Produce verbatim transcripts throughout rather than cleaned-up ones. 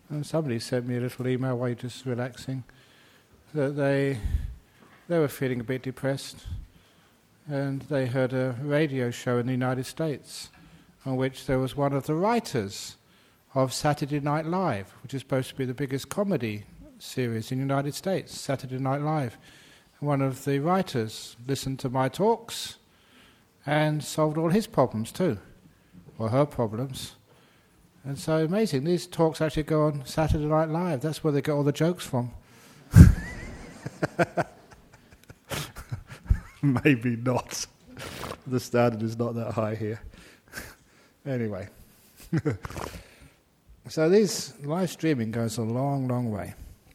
And somebody sent me a little email while you're just relaxing, that they they were feeling a bit depressed, and they heard a radio show in the United States on which there was one of the writers of Saturday Night Live, which is supposed to be the biggest comedy series in the United States, Saturday Night Live. And one of the writers listened to my talks and solved all his problems too, or her problems. And so amazing, these talks actually go on Saturday Night Live. That's where they get all the jokes from. Maybe not. The standard is not that high here. Anyway. So these live streaming goes a long, long way.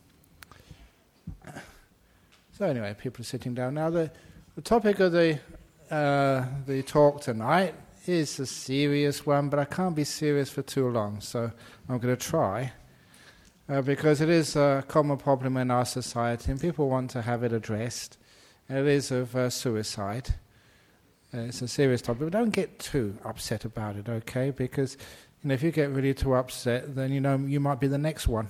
So anyway, people are sitting down. Now the, the topic of the uh, the talk tonight is a serious one, but I can't be serious for too long, so I'm going to try. Uh, because it is a common problem in our society, and people want to have it addressed. And it is of uh, suicide. Uh, it's a serious topic, but don't get too upset about it, okay? Because you know, if you get really too upset, then you know you might be the next one.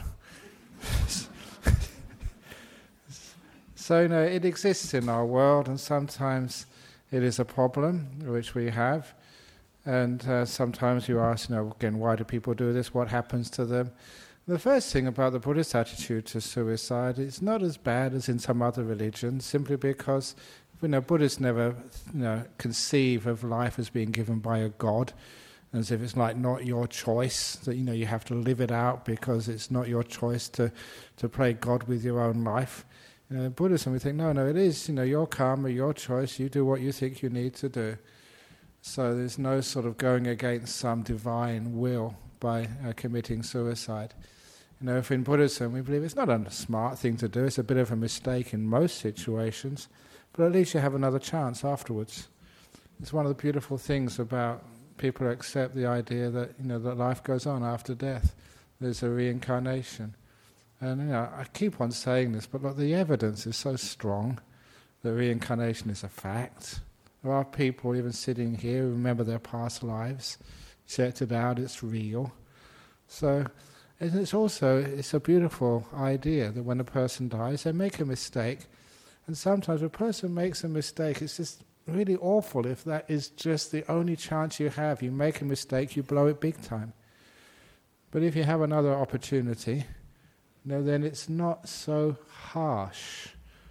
So you know, it exists in our world, and sometimes it is a problem which we have. And uh, sometimes you ask, you know, again, why do people do this? What happens to them? The first thing about the Buddhist attitude to suicide, it's not as bad as in some other religions, simply because you know, Buddhists never you know, conceive of life as being given by a god, as if it's like not your choice, that you know you have to live it out because it's not your choice to, to play God with your own life. You know, in Buddhism we think, no, no, it is you know your karma, your choice, you do what you think you need to do. So there's no sort of going against some divine will by uh, committing suicide. You know, if in Buddhism we believe it's not a smart thing to do, it's a bit of a mistake in most situations, but at least you have another chance afterwards. It's one of the beautiful things about people who accept the idea that, you know, that life goes on after death. There's a reincarnation. And, you know, I keep on saying this, but look, the evidence is so strong that reincarnation is a fact. There are people even sitting here who remember their past lives, checked it out, it's real. So, and it's also, it's a beautiful idea that when a person dies, they make a mistake. And sometimes a person makes a mistake, it's just really awful if that is just the only chance you have. You make a mistake, you blow it big time. But if you have another opportunity, you know, then it's not so harsh.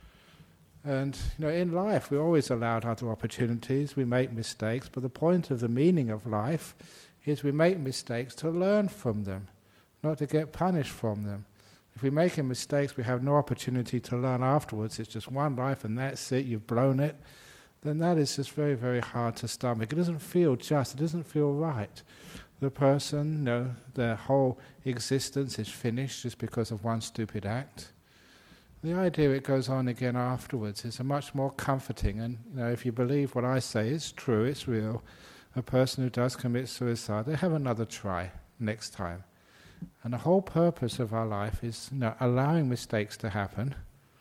And you know, in life we're always allowed other opportunities, we make mistakes, but the point of the meaning of life is we make mistakes to learn from them, not to get punished from them. If we make mistakes, we have no opportunity to learn afterwards, it's just one life and that's it, you've blown it, then that is just very, very hard to stomach. It doesn't feel just, it doesn't feel right. The person, you know, their whole existence is finished just because of one stupid act. The idea it goes on again afterwards is a much more comforting, and you know, if you believe what I say is true, it's real, a person who does commit suicide, they have another try next time. And the whole purpose of our life is you know, allowing mistakes to happen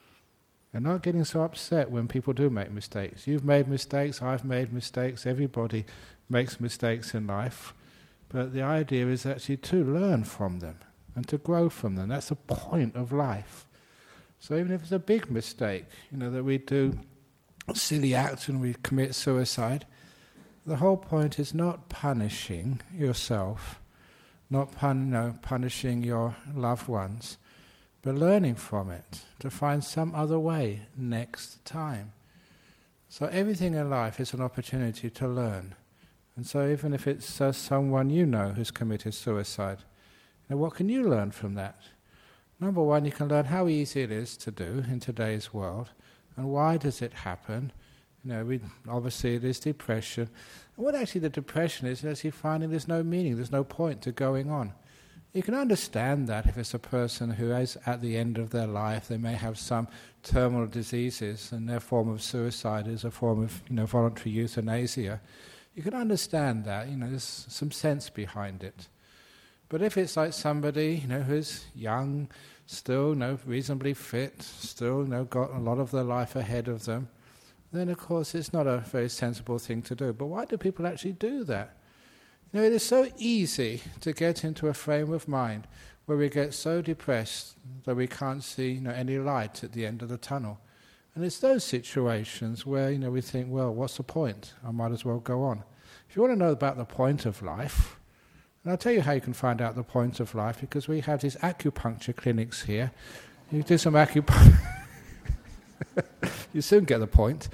and not getting so upset when people do make mistakes. You've made mistakes, I've made mistakes, everybody makes mistakes in life. But the idea is actually to learn from them and to grow from them. That's the point of life. So even if it's a big mistake, you know, that we do a silly act and we commit suicide, the whole point is not punishing yourself, not pun- no, punishing your loved ones, but learning from it, to find some other way next time. So everything in life is an opportunity to learn. And so even if it's uh, someone you know who's committed suicide, you know, what can you learn from that? Number one, you can learn how easy it is to do in today's world, and why does it happen. You know, we, obviously it is depression. And what actually the depression is, is actually finding there's no meaning, there's no point to going on. You can understand that if it's a person who is at the end of their life, they may have some terminal diseases, and their form of suicide is a form of, you know, voluntary euthanasia. You can understand that, you know, there's some sense behind it. But if it's like somebody, you know, who's young, still, you know, reasonably fit, still, you know, got a lot of their life ahead of them, then of course it's not a very sensible thing to do. But why do people actually do that? You know, it is so easy to get into a frame of mind where we get so depressed that we can't see, you know, any light at the end of the tunnel. And it's those situations where, you know, we think, well, what's the point? I might as well go on. If you want to know about the point of life, and I'll tell you how you can find out the point of life, because we have these acupuncture clinics here. You do some acupuncture. You soon get the point.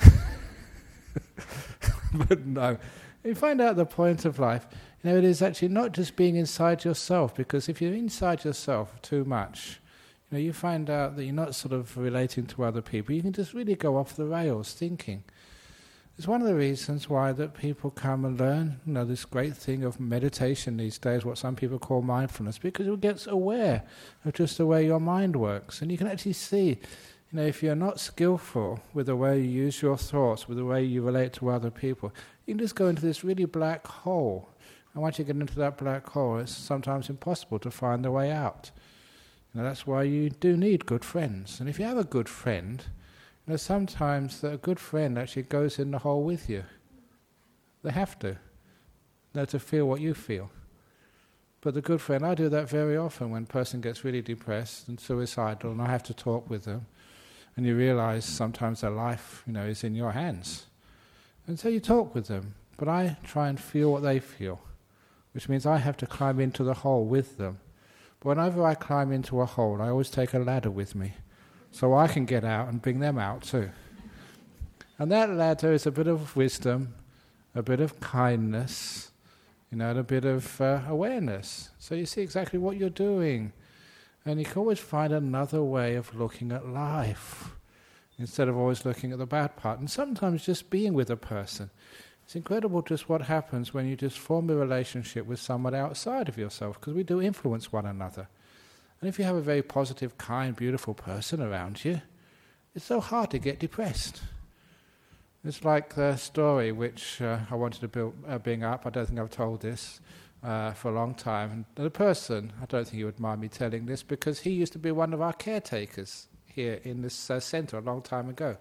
But no, you find out the point of life. You know, it is actually not just being inside yourself, because if you're inside yourself too much, you know, you find out that you're not sort of relating to other people. You can just really go off the rails thinking. It's one of the reasons why that people come and learn, you know, this great thing of meditation these days, what some people call mindfulness, because it gets aware of just the way your mind works. And you can actually see, you know, if you're not skillful with the way you use your thoughts, with the way you relate to other people, you can just go into this really black hole. And once you get into that black hole, it's sometimes impossible to find the way out. You know, that's why you do need good friends. And if you have a good friend, you know, sometimes that a good friend actually goes in the hole with you. They have to. They're to feel what you feel. But the good friend, I do that very often when a person gets really depressed and suicidal, and I have to talk with them, and you realize sometimes their life, you know, is in your hands. And so you talk with them, but I try and feel what they feel, which means I have to climb into the hole with them. But whenever I climb into a hole, I always take a ladder with me, so I can get out and bring them out too. And that ladder is a bit of wisdom, a bit of kindness, you know, and a bit of uh, awareness. So you see exactly what you're doing. And you can always find another way of looking at life, instead of always looking at the bad part. And sometimes just being with a person. It's incredible just what happens when you just form a relationship with someone outside of yourself, because we do influence one another. And if you have a very positive, kind, beautiful person around you, it's so hard to get depressed. It's like the story which uh, I wanted to build, uh, bring up. I don't think I've told this uh, for a long time. And the person, I don't think he would mind me telling this, because he used to be one of our caretakers here in this uh, centre a long time ago.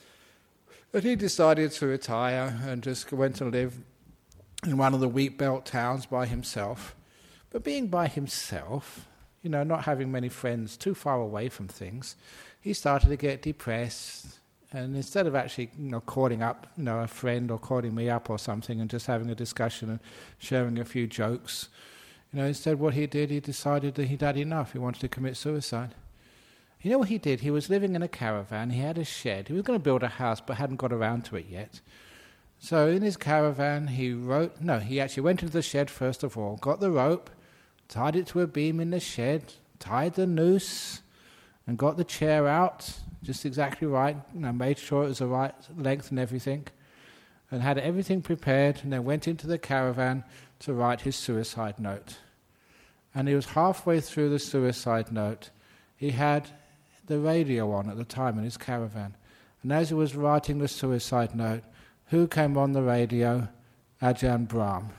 But he decided to retire and just went to live in one of the wheat belt towns by himself. But being by himself, you know, not having many friends, too far away from things, he started to get depressed. And instead of actually, you know, calling up, you know, a friend or calling me up or something and just having a discussion and sharing a few jokes, you know, instead what he did, he decided that he'd had enough. He wanted to commit suicide. You know what he did? He was living in a caravan. He had a shed. He was going to build a house, but hadn't got around to it yet. So in his caravan, he wrote... No, he actually went into the shed first of all, got the rope, tied it to a beam in the shed, tied the noose, and got the chair out, just exactly right, you know, made sure it was the right length and everything, and had everything prepared, and then went into the caravan to write his suicide note. And he was halfway through the suicide note. He had the radio on at the time in his caravan. And as he was writing the suicide note, who came on the radio? Ajahn Brahm.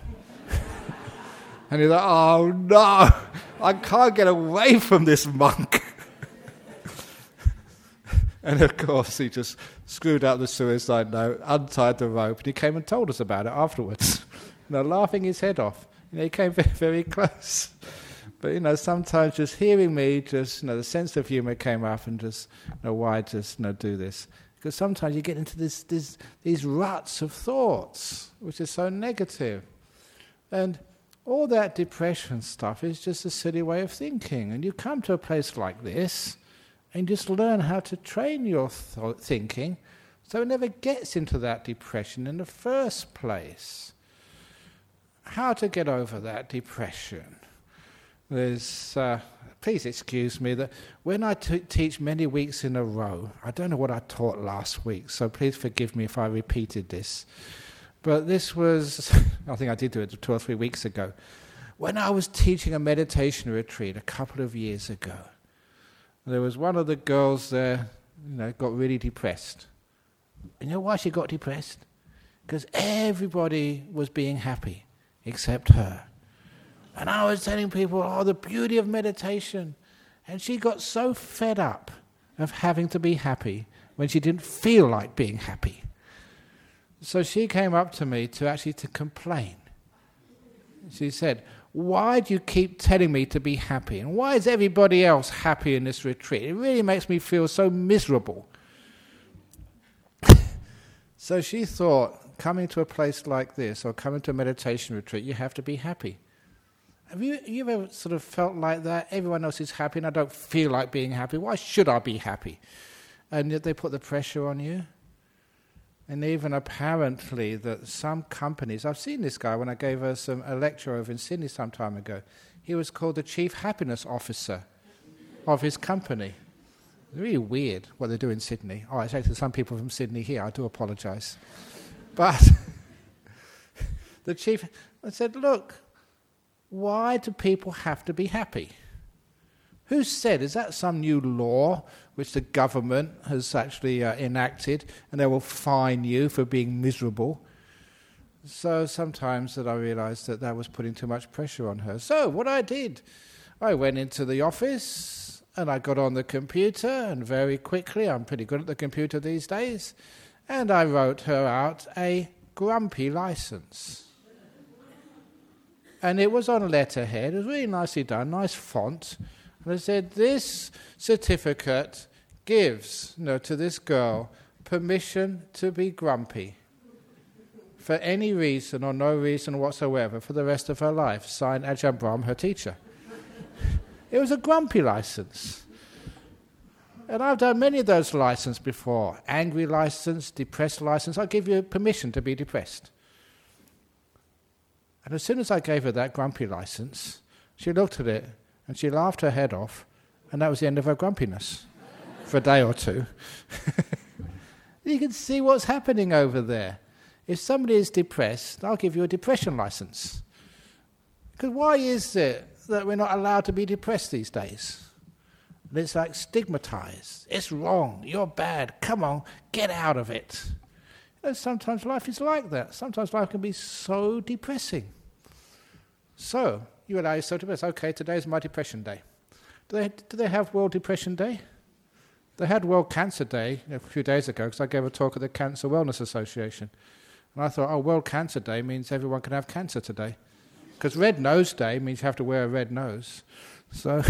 And he thought, oh no, I can't get away from this monk. And of course he just screwed up the suicide note, untied the rope, and he came and told us about it afterwards. You know, laughing his head off. You know, he came very, very close. But, you know, sometimes just hearing me, just, you know, the sense of humour came up and just, you know, why just, you know, do this? Because sometimes you get into this, this, these ruts of thoughts, which is so negative. And all that depression stuff is just a silly way of thinking. And you come to a place like this and just learn how to train your th- thinking so it never gets into that depression in the first place. How to get over that depression? There's, uh, please excuse me, that when I t- teach many weeks in a row, I don't know what I taught last week, so please forgive me if I repeated this. But this was, I think I did do it two or three weeks ago, when I was teaching a meditation retreat a couple of years ago. There was one of the girls there, you know, got really depressed. You know why she got depressed? Because everybody was being happy except her. And I was telling people, oh, the beauty of meditation. And she got so fed up of having to be happy when she didn't feel like being happy. So she came up to me to actually to complain. She said, why do you keep telling me to be happy? And why is everybody else happy in this retreat? It really makes me feel so miserable. So she thought, coming to a place like this, or coming to a meditation retreat, you have to be happy. Have you, you ever sort of felt like that? Everyone else is happy and I don't feel like being happy. Why should I be happy? And yet they put the pressure on you. And even apparently that some companies, I've seen this guy when I gave her some, a lecture over in Sydney some time ago. He was called the Chief Happiness Officer of his company. It's really weird what they do in Sydney. Oh, it's actually some people from Sydney here. I do apologise. But the chief, I said, look, why do people have to be happy? Who said, is that some new law which the government has actually uh, enacted and they will fine you for being miserable? So sometimes that I realised that that was putting too much pressure on her. So what I did, I went into the office and I got on the computer, and very quickly, I'm pretty good at the computer these days, and I wrote her out a grumpy license. And it was on letterhead. It was really nicely done, nice font. And I said, this certificate gives, you know, to this girl permission to be grumpy for any reason or no reason whatsoever for the rest of her life. Signed Ajahn Brahm, her teacher. It was a grumpy license. And I've done many of those licenses before. Angry license, depressed license. I give you permission to be depressed. And as soon as I gave her that grumpy license, she looked at it and she laughed her head off, and that was the end of her grumpiness for a day or two. You can see what's happening over there. If somebody is depressed, I'll give you a depression license. Because why is it that we're not allowed to be depressed these days? And it's like stigmatized. It's wrong. You're bad. Come on, get out of it. And sometimes life is like that. Sometimes life can be so depressing. So, you allow yourself to be, okay, today's my depression day. Do they, do they have World Depression Day? They had World Cancer Day a few days ago because I gave a talk at the Cancer Wellness Association. And I thought, oh, World Cancer Day means everyone can have cancer today. Because Red Nose Day means you have to wear a red nose. So,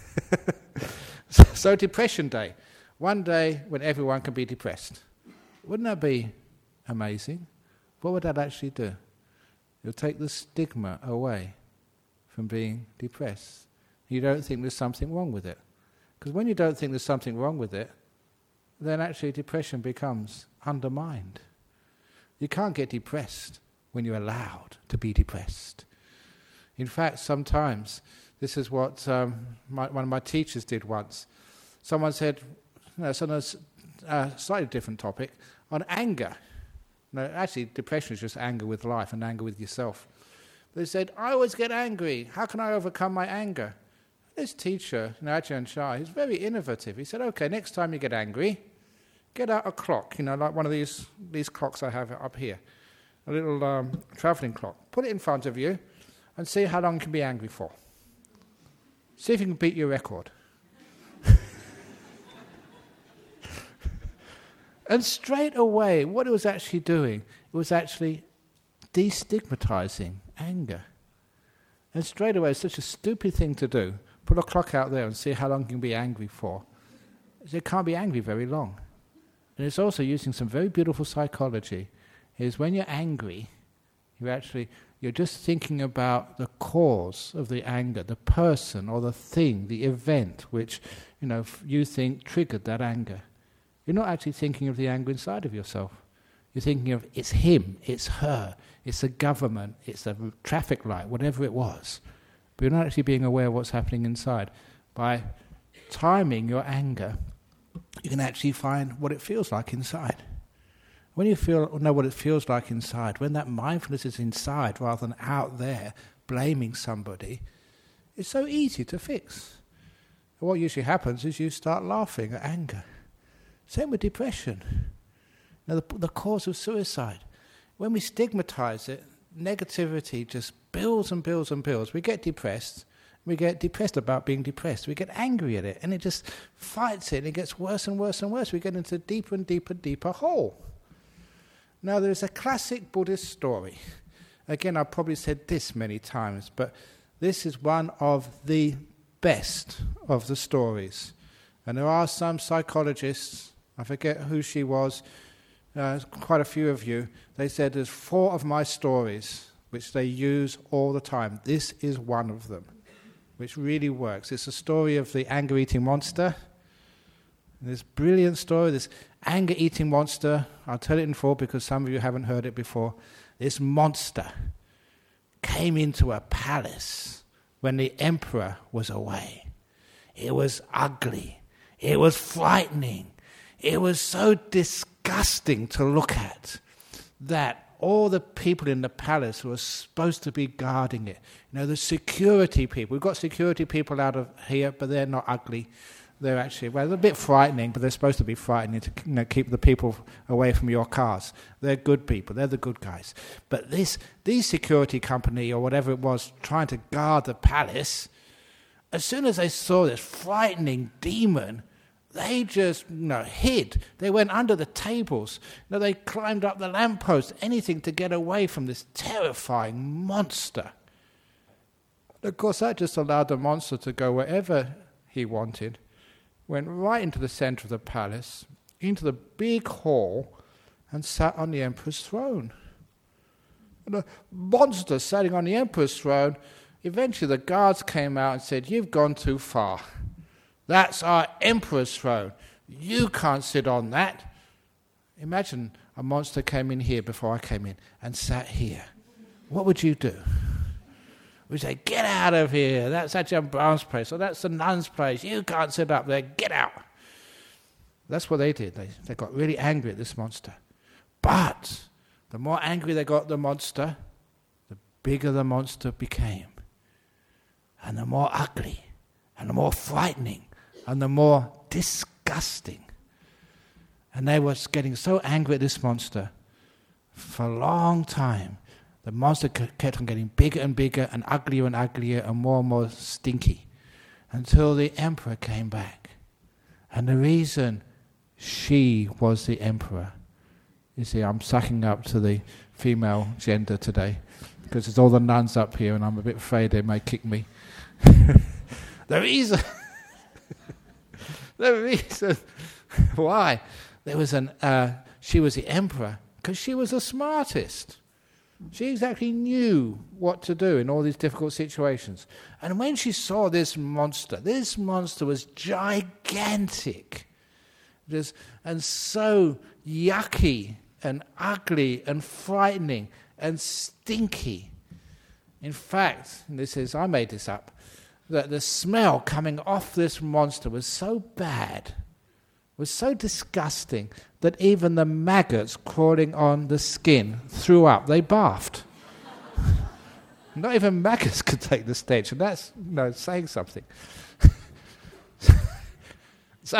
so Depression Day. One day when everyone can be depressed. Wouldn't that be amazing? What would that actually do? It'll take the stigma away from being depressed. You don't think there's something wrong with it. Because when you don't think there's something wrong with it, then actually depression becomes undermined. You can't get depressed when you're allowed to be depressed. In fact, sometimes, this is what um, my, one of my teachers did once. Someone said, you know, it's on a uh, slightly different topic, on anger. No, actually, depression is just anger with life and anger with yourself. They said, I always get angry. How can I overcome my anger? This teacher, you know, Ajahn Chah, he's very innovative. He said, okay, next time you get angry, get out a clock, you know, like one of these these clocks I have up here, a little um, travelling clock. Put it in front of you and see how long you can be angry for. See if you can beat your record. And straight away, what it was actually doing, it was actually destigmatizing anger. And straight away, it's such a stupid thing to do. Put a clock out there and see how long you can be angry for. You can't be angry very long. And it's also using some very beautiful psychology. Is when you're angry, you actually, you're just thinking about the cause of the anger, the person or the thing, the event which, you know, you think triggered that anger. You're not actually thinking of the anger inside of yourself. You're thinking of, it's him, it's her, it's the government, it's the traffic light, whatever it was. But you're not actually being aware of what's happening inside. By timing your anger, you can actually find what it feels like inside. When you feel know what it feels like inside, when that mindfulness is inside rather than out there blaming somebody, it's so easy to fix. And what usually happens is you start laughing at anger. Same with depression. Now, the, the cause of suicide. When we stigmatize it, negativity just builds and builds and builds. We get depressed. We get depressed about being depressed. We get angry at it, and it just fights it, and it gets worse and worse and worse. We get into a deeper and deeper, deeper hole. Now, there's a classic Buddhist story again, I've probably said this many times, but this is one of the best of the stories. And there are some psychologists, I forget who she was, uh, quite a few of you, they said there's four of my stories which they use all the time. This is one of them, which really works. It's a story of the anger-eating monster. This brilliant story, this anger-eating monster, I'll tell it in full because some of you haven't heard it before. This monster came into a palace when the emperor was away. It was ugly. It was frightening. It was so disgusting to look at that all the people in the palace who were supposed to be guarding it, you know, the security people, we've got security people out of here, but they're not ugly. They're actually, well, they're a bit frightening, but they're supposed to be frightening to, you know, keep the people away from your cars. They're good people. They're the good guys. But this, these security company or whatever it was trying to guard the palace, as soon as they saw this frightening demon, they just, you know, hid. They went under the tables. You know, they climbed up the lampposts, anything to get away from this terrifying monster. Of course, that just allowed the monster to go wherever he wanted. Went right into the center of the palace, into the big hall, and sat on the emperor's throne. And the monster sitting on the emperor's throne, eventually the guards came out and said, "You've gone too far. That's our emperor's throne. You can't sit on that." Imagine a monster came in here before I came in and sat here. What would you do? We say, "Get out of here. That's Ajahn Brahm's place, or that's the nun's place. You can't sit up there. Get out." That's what they did. They, they got really angry at this monster. But the more angry they got at the monster, the bigger the monster became. And the more ugly, and the more frightening, and the more disgusting. And they were getting so angry at this monster for a long time. The monster kept on getting bigger and bigger and uglier and uglier and more and more stinky until the emperor came back. And the reason she was the emperor, you see, I'm sucking up to the female gender today because there's all the nuns up here and I'm a bit afraid they may kick me. The reason, the reason why there was an, uh, she was the emperor, because she was the smartest. She exactly knew what to do in all these difficult situations. And when she saw this monster, this monster was gigantic. Just, and so yucky and ugly and frightening and stinky. In fact, this is, I made this up, that the smell coming off this monster was so bad, was so disgusting, that even the maggots crawling on the skin threw up. They barfed. Not even maggots could take the stench, and that's, you know, saying something. So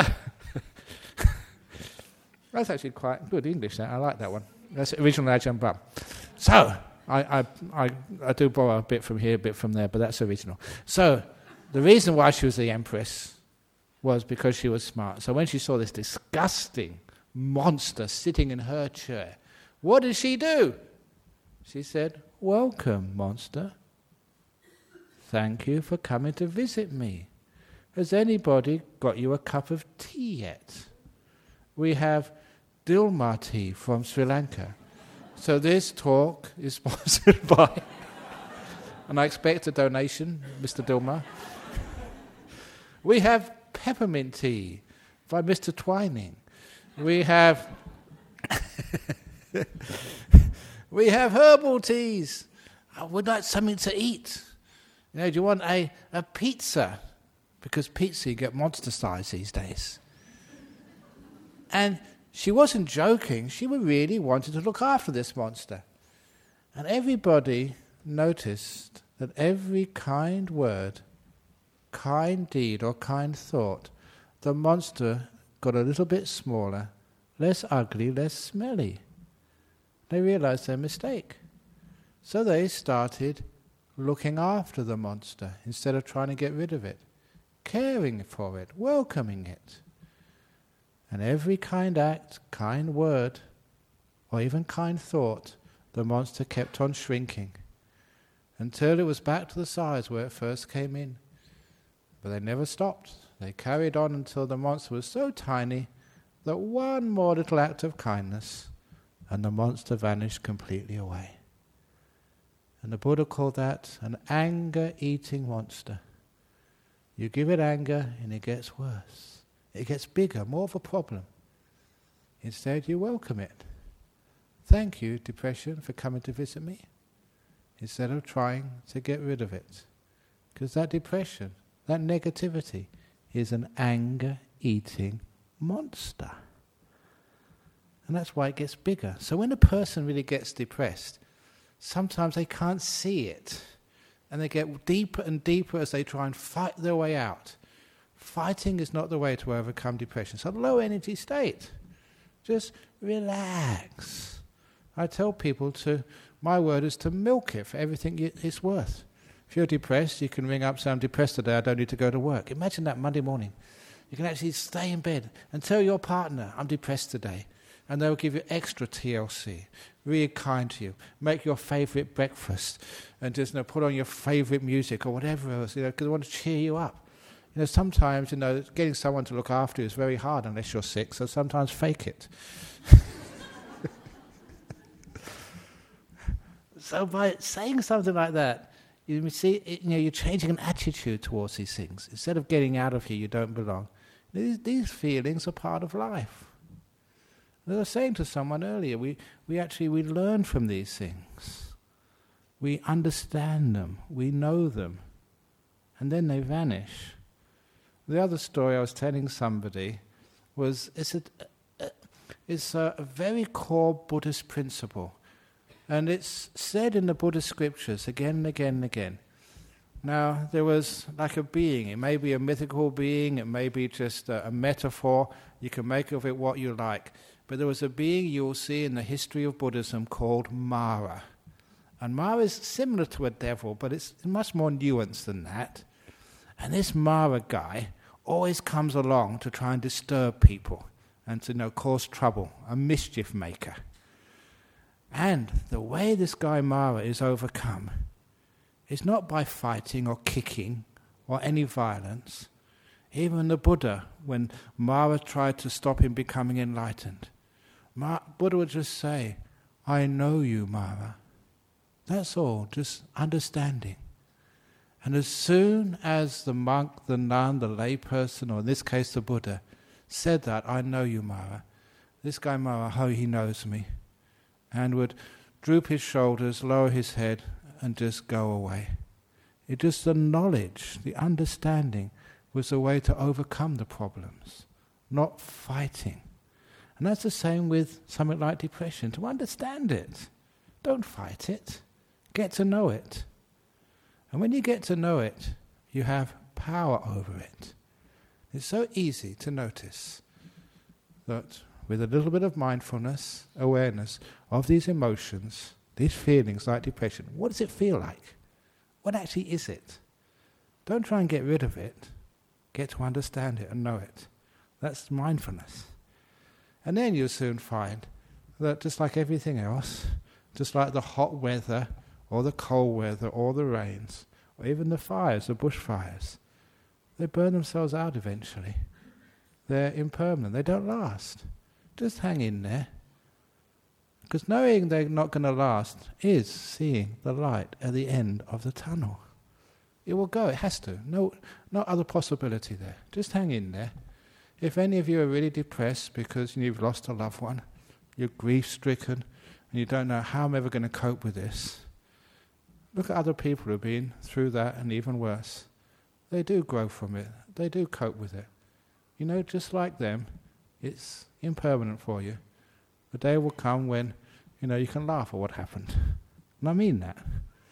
that's actually quite good English. That I like that one. That's original Ajahn Brahm. So I, I I I do borrow a bit from here, a bit from there, but that's original. So the reason why she was the empress was because she was smart. So when she saw this disgusting monster sitting in her chair, what did she do? She said, "Welcome, monster. Thank you for coming to visit me. Has anybody got you a cup of tea yet? We have Dilma tea from Sri Lanka." So this talk is sponsored by, and I expect a donation, Mister Dilma. We have peppermint tea by Mister Twining. We have we have herbal teas. I would like something to eat. You know, do you want a, a pizza? Because pizza you get monster size these days. And she wasn't joking. She really wanted to look after this monster. And everybody noticed that every kind word, kind deed or kind thought, the monster got a little bit smaller, less ugly, less smelly. They realized their mistake. So they started looking after the monster instead of trying to get rid of it, caring for it, welcoming it. And every kind act, kind word, or even kind thought, the monster kept on shrinking. until it was back to the size where it first came in. But they never stopped. They carried on until the monster was so tiny that one more little act of kindness and the monster vanished completely away. And the Buddha called that an anger-eating monster. You give it anger and it gets worse. It gets bigger, more of a problem. Instead, you welcome it. Thank you, depression, for coming to visit me. Instead of trying to get rid of it. Because that depression, that negativity, is an anger-eating monster. And that's why it gets bigger. So when a person really gets depressed, sometimes they can't see it. And they get deeper and deeper as they try and fight their way out. Fighting is not the way to overcome depression. It's a low energy state. Just relax. I tell people to, my word is to milk it for everything it's worth. If you're depressed, you can ring up, say, I'm depressed today, I don't need to go to work. Imagine that Monday morning. You can actually stay in bed and tell your partner, I'm depressed today. And they'll give you extra T L C, really kind to you, make your favourite breakfast, and just you know, put on your favourite music or whatever else, you know, because they want to cheer you up. You know, sometimes, you know, getting someone to look after you is very hard unless you're sick, so sometimes fake it. So by saying something like that, you see, you know, you're changing an attitude towards these things. Instead of getting out of here, you don't belong. These, these feelings are part of life. As I was saying to someone earlier, we, we actually we learn from these things. We understand them, we know them, and then they vanish. The other story I was telling somebody was it's a, a, it's a, a very core Buddhist principle. And it's said in the Buddhist scriptures again and again and again. Now, there was like a being. It may be a mythical being, it may be just a, a metaphor. You can make of it what you like. But there was a being you will see in the history of Buddhism called Mara. And Mara is similar to a devil, but it's much more nuanced than that. And this Mara guy always comes along to try and disturb people and to you know, cause trouble, a mischief maker. And the way this guy Mara is overcome is not by fighting or kicking or any violence. Even the Buddha, when Mara tried to stop him becoming enlightened, Ma- Buddha would just say, I know you, Mara. That's all, just understanding. And as soon as the monk, the nun, the layperson, or in this case the Buddha, said that, I know you, Mara, this guy Mara, oh, he knows me, and would droop his shoulders, lower his head, and just go away. It just the knowledge, the understanding, was the way to overcome the problems, not fighting. And that's the same with something like depression. To understand it, don't fight it, get to know it. And when you get to know it, you have power over it. It's so easy to notice that with a little bit of mindfulness, awareness of these emotions, these feelings like depression, what does it feel like? What actually is it? Don't try and get rid of it. Get to understand it and know it. That's mindfulness. And then you'll soon find that just like everything else, just like the hot weather or the cold weather or the rains, or even the fires, the bushfires, they burn themselves out eventually. They're impermanent. They don't last. Just hang in there. Because knowing they're not going to last is seeing the light at the end of the tunnel. It will go, it has to. No, no other possibility there. Just hang in there. If any of you are really depressed because you've lost a loved one, you're grief-stricken, and you don't know how I'm ever going to cope with this, look at other people who have been through that and even worse. They do grow from it. They do cope with it. You know, just like them, it's impermanent for you. The day will come when, you know, you can laugh at what happened. And I mean that.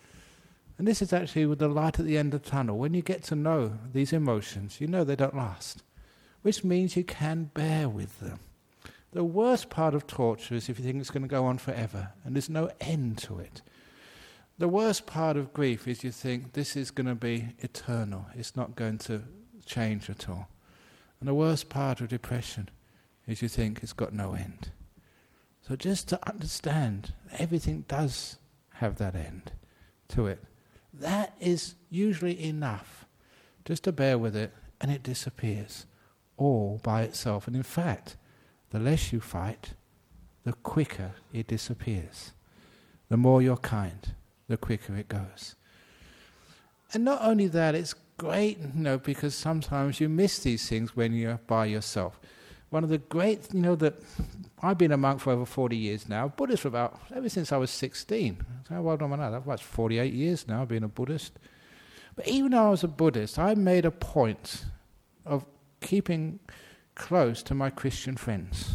And this is actually with the light at the end of the tunnel. When you get to know these emotions, you know they don't last. Which means you can bear with them. The worst part of torture is if you think it's going to go on forever and there's no end to it. The worst part of grief is you think this is going to be eternal. It's not going to change at all. And the worst part of depression is you think it's got no end. So just to understand, everything does have that end to it. that is usually enough just to bear with it, and it disappears all by itself. And in fact, the less you fight, the quicker it disappears. The more you're kind, the quicker it goes. And not only that, it's great, you know, because sometimes you miss these things when you're by yourself. One of the great, you know, that I've been a monk for over forty years now, Buddhist for about, ever since I was sixteen. So how old am I now? I've watched forty-eight years now being a Buddhist. But even though I was a Buddhist, I made a point of keeping close to my Christian friends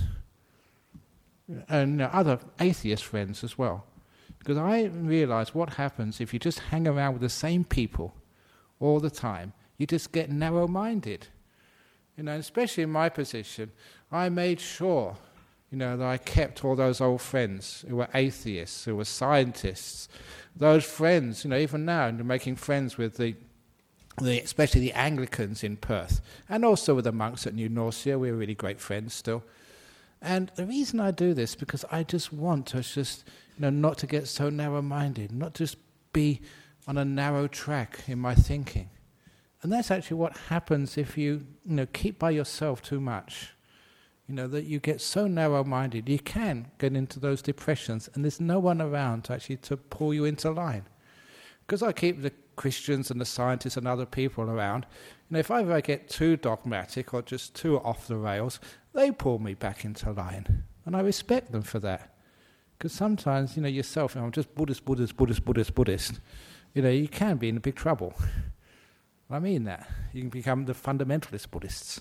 and you know, other atheist friends as well. Because I realized what happens if you just hang around with the same people all the time. You just get narrow-minded. You know, especially in my position, I made sure, you know, that I kept all those old friends who were atheists, who were scientists. Those friends, you know, even now, I'm making friends with the, the, especially the Anglicans in Perth, and also with the monks at New Norcia. We're really great friends still. And the reason I do this, because I just want to just, you know, not to get so narrow-minded, not just be on a narrow track in my thinking. And that's actually what happens if you, you know, keep by yourself too much. You know, that you get so narrow-minded, you can get into those depressions, and there's no one around to actually to pull you into line. Because I keep the Christians and the scientists and other people around, you know, if I ever get too dogmatic or just too off the rails, they pull me back into line. And I respect them for that. Because sometimes, you know, yourself, you know, I'm just Buddhist, Buddhist, Buddhist, Buddhist, Buddhist. You know, you can be in big trouble. I mean that. You can become the fundamentalist Buddhists.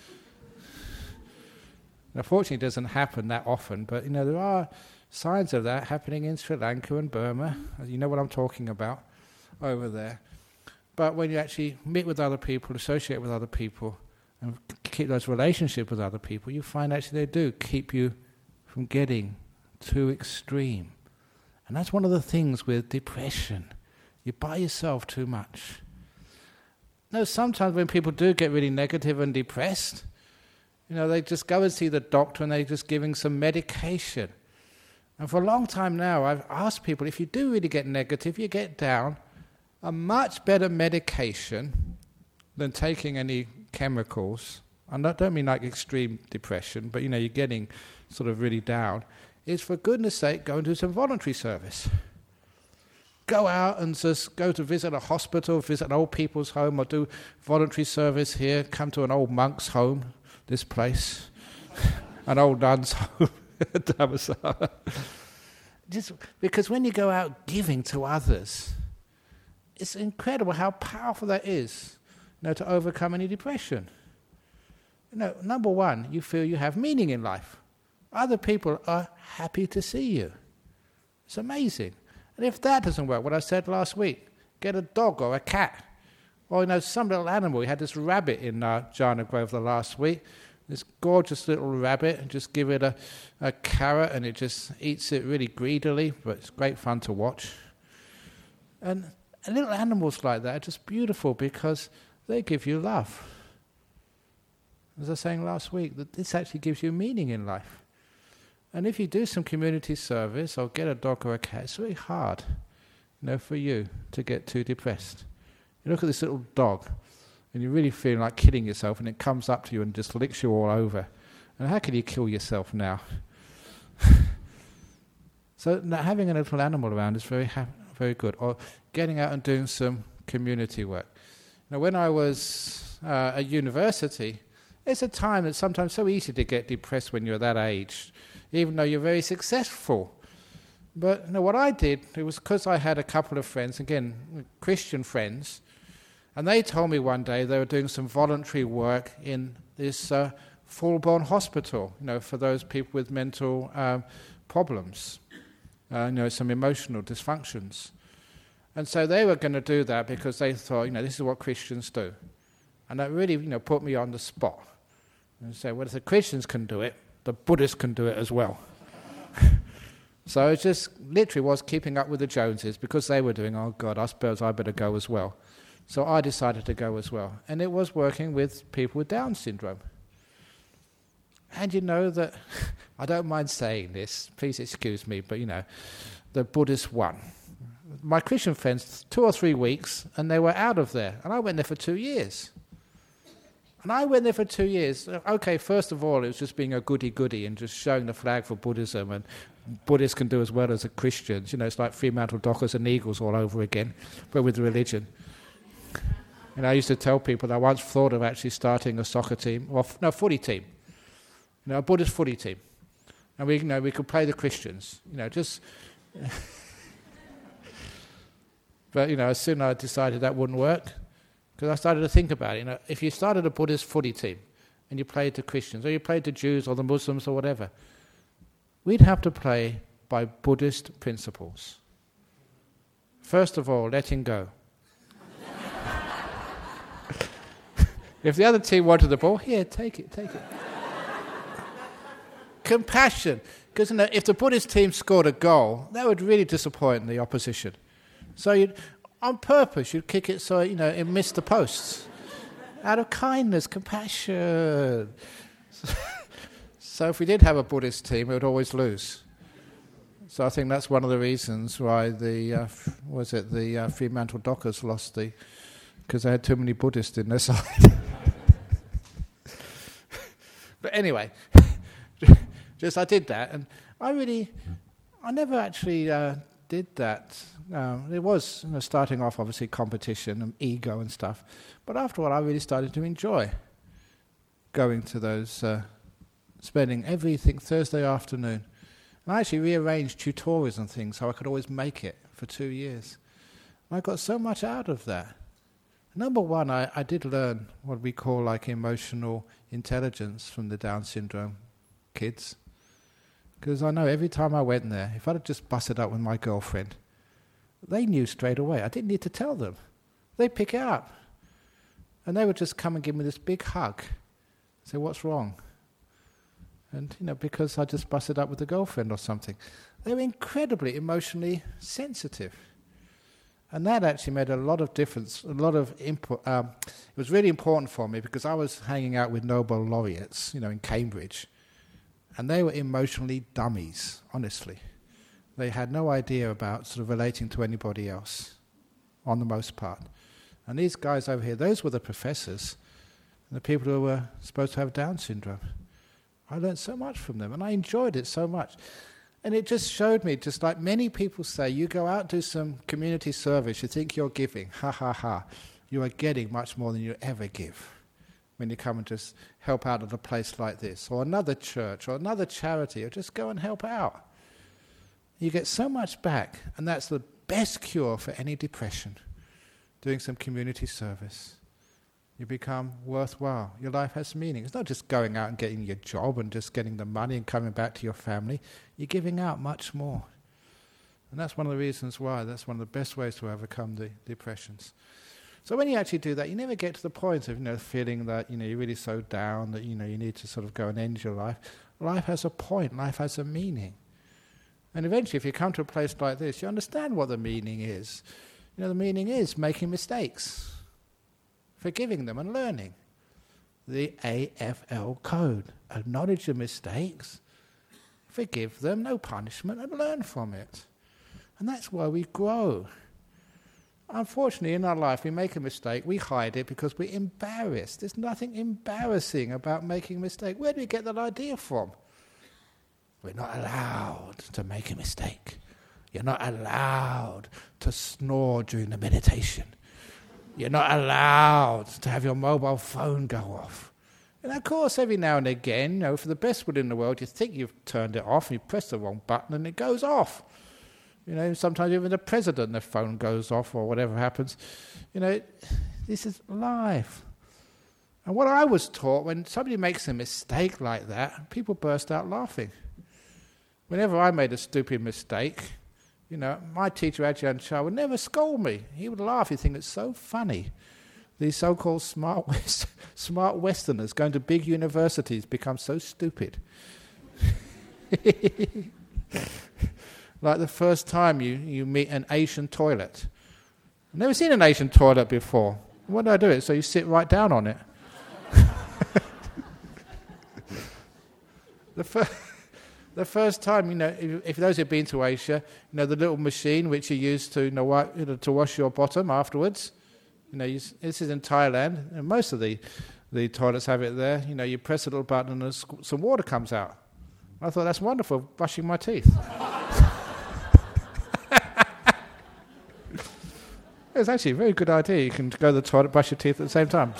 Unfortunately, it doesn't happen that often, but, you know, there are signs of that happening in Sri Lanka and Burma. You know what I'm talking about over there. But when you actually meet with other people, associate with other people, and keep those relationships with other people, you find actually they do keep you from getting too extreme. And that's one of the things with depression. You're by yourself too much. No, sometimes when people do get really negative and depressed, you know, they just go and see the doctor and they're just giving some medication. And for a long time now, I've asked people, if you do really get negative, you get down, a much better medication than taking any chemicals, and I don't mean like extreme depression, but, you know, you're getting sort of really down, is for goodness sake, go and do some voluntary service. Go out and just go to visit a hospital, visit an old people's home, or do voluntary service here, come to an old monk's home, this place, an old nun's home, just because when you go out giving to others, it's incredible how powerful that is, you know, to overcome any depression. You know, number one, you feel you have meaning in life. Other people are happy to see you. It's amazing. And if that doesn't work, what I said last week, get a dog or a cat. Or, you know, some little animal. We had this rabbit in uh, Jhana Grove the last week. This gorgeous little rabbit, and just give it a, a carrot and it just eats it really greedily, but it's great fun to watch. And, and little animals like that are just beautiful because they give you love. As I was saying last week, that this actually gives you meaning in life. And if you do some community service or get a dog or a cat, it's very hard, you know, for you to get too depressed. You look at this little dog, and you really feel like killing yourself, and it comes up to you and just licks you all over. And how can you kill yourself now? So now having a little animal around is very ha- very good. Or getting out and doing some community work. Now, when I was uh, at university, it's a time that's sometimes so easy to get depressed when you're that age, even though you're very successful. But you know, what I did, it was because I had a couple of friends, again, Christian friends, and they told me one day they were doing some voluntary work in this uh, full-blown hospital, you know, for those people with mental um, problems, uh, you know, some emotional dysfunctions. And so they were going to do that because they thought, you know, this is what Christians do. And that really, you know, put me on the spot. And say, well, if the Christians can do it, the Buddhists can do it as well. So it just literally was keeping up with the Joneses because they were doing, oh God, I suppose I better go as well. So I decided to go as well. And it was working with people with Down syndrome. And you know that, I don't mind saying this, please excuse me, but you know, the Buddhists won. my Christian friends, two or three weeks, and they were out of there. And I went there for two years. And I went there for two years. Okay, first of all, it was just being a goody-goody and just showing the flag for Buddhism, and Buddhists can do as well as the Christians. You know, it's like Fremantle Dockers and Eagles all over again, but with religion. And I used to tell people that I once thought of actually starting a soccer team, or no, footy team. You know, a Buddhist footy team. And we, you know, we could play the Christians. You know, just... But, you know, as soon as I decided that wouldn't work, because I started to think about it. You know, if you started a Buddhist footy team and you played the Christians, or you played the Jews or the Muslims or whatever, we'd have to play by Buddhist principles. First of all, letting go. If the other team wanted the ball, here, take it, take it. Compassion. Because you know, if the Buddhist team scored a goal, that would really disappoint the opposition. So you'd, on purpose, you'd kick it so you know it missed the posts. Out of kindness, compassion. So, so if we did have a Buddhist team, we would always lose. So I think that's one of the reasons why the uh, was it the uh, Fremantle Dockers lost the, because they had too many Buddhists in their side. But anyway, just I did that, and I really, I never actually uh, did that. Um, it was you know, starting off obviously competition and ego and stuff, but after a while I really started to enjoy going to those, uh, spending everything Thursday afternoon. And I actually rearranged tutorials and things so I could always make it for two years. And I got so much out of that. Number one, I, I did learn what we call like emotional intelligence from the Down syndrome kids. Because I know every time I went there, if I'd have just busted up with my girlfriend, they knew straight away. I didn't need to tell them. They'd pick it up. And they would just come and give me this big hug. Say, what's wrong? And, you know, because I just busted up with a girlfriend or something. They were incredibly emotionally sensitive. And that actually made a lot of difference, a lot of input. Um, it was really important for me because I was hanging out with Nobel laureates, you know, in Cambridge. And they were emotionally dummies, honestly. They had no idea about sort of relating to anybody else, on the most part. And these guys over here, those were the professors, and the people who were supposed to have Down syndrome. I learned so much from them, and I enjoyed it so much. And it just showed me, just like many people say, you go out and do some community service, you think you're giving, ha ha ha. You are getting much more than you ever give when you come and just help out at a place like this, or another church, or another charity, or just go and help out. You get so much back, and that's the best cure for any depression, doing some community service. You become worthwhile. Your life has meaning. It's not just going out and getting your job and just getting the money and coming back to your family. You're giving out much more. And that's one of the reasons why. That's one of the best ways to overcome the depressions. So when you actually do that, you never get to the point of, you know, feeling that, you know, you're really so down that, you know, you need to sort of go and end your life. Life has a point. Life has a meaning. And eventually, if you come to a place like this, you understand what the meaning is. You know, the meaning is making mistakes, forgiving them and learning. The A F L code. Acknowledge your mistakes, forgive them, no punishment, and learn from it. And that's why we grow. Unfortunately, in our life, we make a mistake, we hide it because we're embarrassed. There's nothing embarrassing about making a mistake. Where do we get that idea from? We're not allowed to make a mistake. You're not allowed to snore during the meditation. You're not allowed to have your mobile phone go off. And of course, every now and again, you know, for the best will in the world, you think you've turned it off, and you press the wrong button and it goes off. You know, sometimes even the president, their phone goes off or whatever happens. You know, this is life. And what I was taught, when somebody makes a mistake like that, people burst out laughing. Whenever I made a stupid mistake, you know, my teacher, Ajahn Chah, would never scold me. He would laugh. He'd think it's so funny. These so-called smart West, smart Westerners going to big universities become so stupid. Like the first time you, you meet an Asian toilet. I've never seen an Asian toilet before. What do I do it? So you sit right down on it. the, fir- The first time, you know, if, if those who've been to Asia, you know, the little machine which you use to, you know, wipe, you know, to wash your bottom afterwards, you know, you, this is in Thailand, and most of the, the toilets have it there. You know, you press a little button and some water comes out. I thought, that's wonderful, brushing my teeth. It's actually a very good idea. You can go to the toilet, brush your teeth at the same time.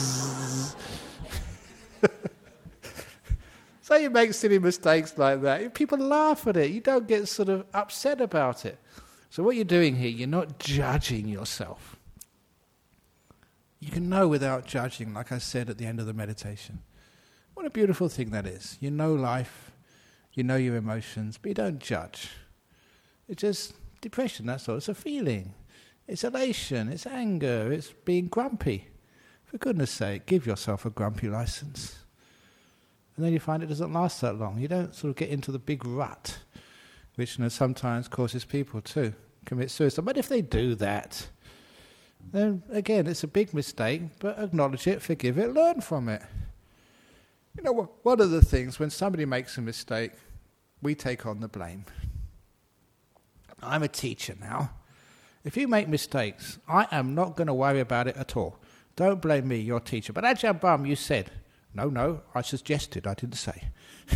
So you make silly mistakes like that. People laugh at it. You don't get sort of upset about it. So what you're doing here, you're not judging yourself. You can know without judging, like I said at the end of the meditation. What a beautiful thing that is. You know life, you know your emotions, but you don't judge. It's just depression, that's all. It's a feeling. It's elation, it's anger, it's being grumpy. For goodness sake, give yourself a grumpy license. And then you find it doesn't last that long. You don't sort of get into the big rut, which, you know, sometimes causes people to commit suicide. But if they do that, then again, it's a big mistake, but acknowledge it, forgive it, learn from it. You know, one of the things, when somebody makes a mistake, we take on the blame. I'm a teacher now. If you make mistakes, I am not going to worry about it at all. Don't blame me, your teacher. But Ajahn Brahm, you said, no, no, I suggested, I didn't say.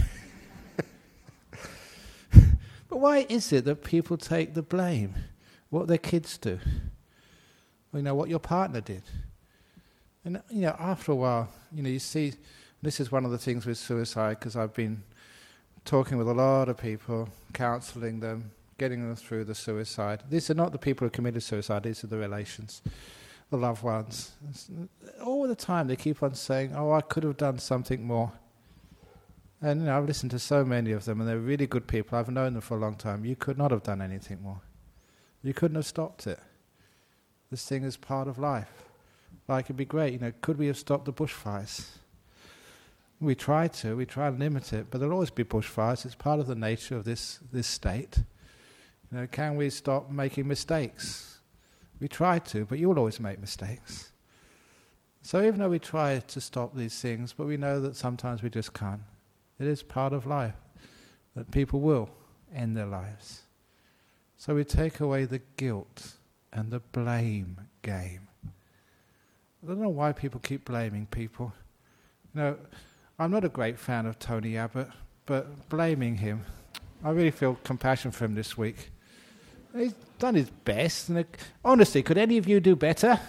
But why is it that people take the blame? What their kids do? Or, you know, what your partner did? And, you know, after a while, you know, you see, this is one of the things with suicide, because I've been talking with a lot of people, counselling them, getting them through the suicide. These are not the people who committed suicide, these are the relations, the loved ones. All the time they keep on saying, oh, I could have done something more. And, you know, I've listened to so many of them, and they're really good people. I've known them for a long time. You could not have done anything more. You couldn't have stopped it. This thing is part of life. Like, it'd be great, you know, could we have stopped the bushfires? We try to, we try and limit it, but there'll always be bushfires. It's part of the nature of this, this state. You know, can we stop making mistakes? We try to, but you'll always make mistakes. So even though we try to stop these things, but we know that sometimes we just can't. It is part of life, that people will end their lives. So we take away the guilt and the blame game. I don't know why people keep blaming people. You know, I'm not a great fan of Tony Abbott, but blaming him, I really feel compassion for him this week. He's done his best, and it, honestly, could any of you do better?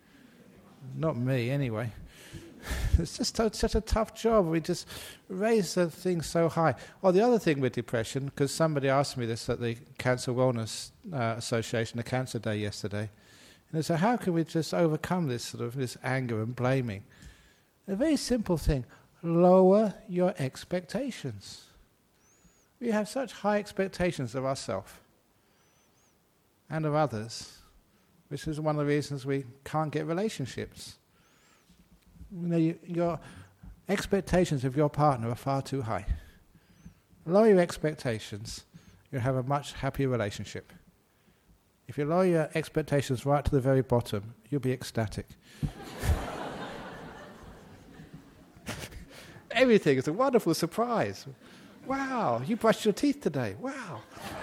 Not me, anyway. It's just so, such a tough job. We just raise the thing so high. Well, the other thing with depression, because somebody asked me this at the Cancer Wellness uh, Association, the Cancer Day yesterday, and they said, how can we just overcome this sort of this anger and blaming? A very simple thing: lower your expectations. We have such high expectations of ourselves and of others, which is one of the reasons we can't get relationships. You know, you, your expectations of your partner are far too high. Lower your expectations, you'll have a much happier relationship. If you lower your expectations right to the very bottom, you'll be ecstatic. Everything is a wonderful surprise. Wow, you brushed your teeth today. Wow.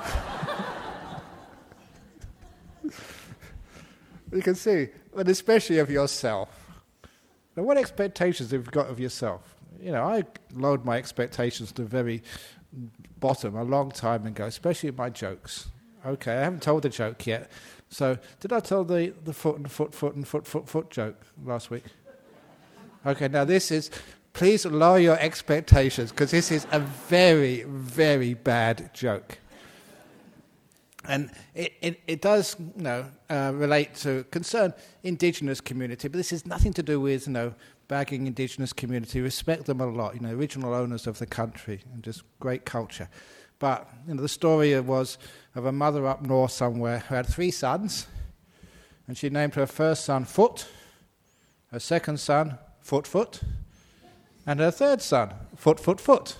You can see, but especially of yourself. Now, what expectations have you got of yourself? You know, I lowered my expectations to the very bottom a long time ago, especially my jokes. Okay, I haven't told the joke yet. So, did I tell the, the foot and foot, foot and foot, foot, foot joke last week? Okay, now this is, please lower your expectations, because this is a very, very bad joke. And it, it, it does, you know, uh, relate to concern indigenous community, but this has nothing to do with, you know, bagging indigenous community. Respect them a lot, you know, original owners of the country, and just great culture. But, you know, the story was of a mother up north somewhere who had three sons, and she named her first son Foot, her second son Foot Foot, and her third son Foot Foot Foot.